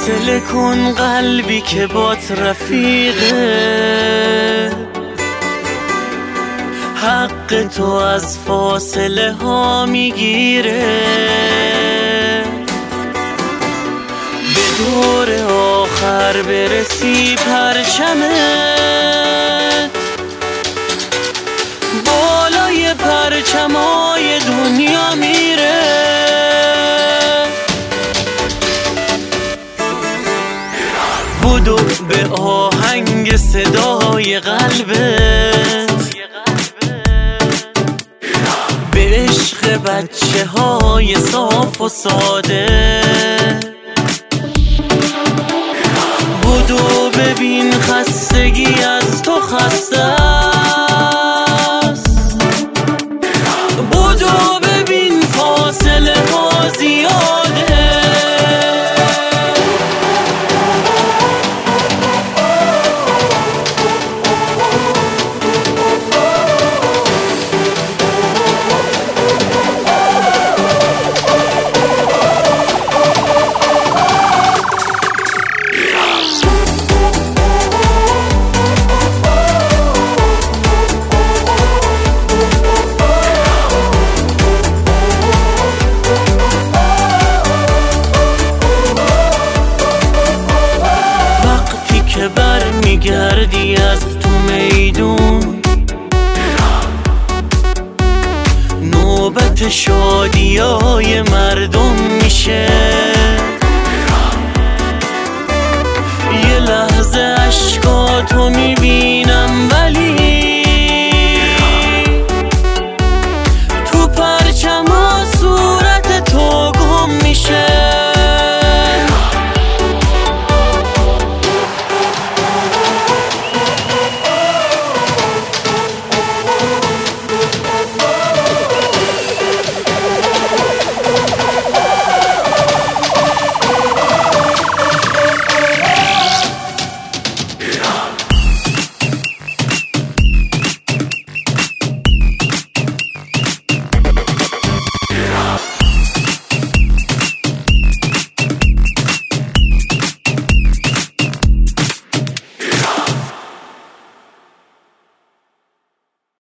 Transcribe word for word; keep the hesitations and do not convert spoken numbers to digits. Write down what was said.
فاصله کن قلبی که بات رفیقه، حق تو از فاصله ها میگیره. به دور آخر برسی پرچمت، بالای پرچمای دنیا میره. بدو به آهنگ صدای قلبت، به عشق بچه های صاف و ساده. بدو ببین خستگی از تو خسته است، بدو ببین فاصله ها زیاده. برمیگردی از تو میدون، نوبت شادی ها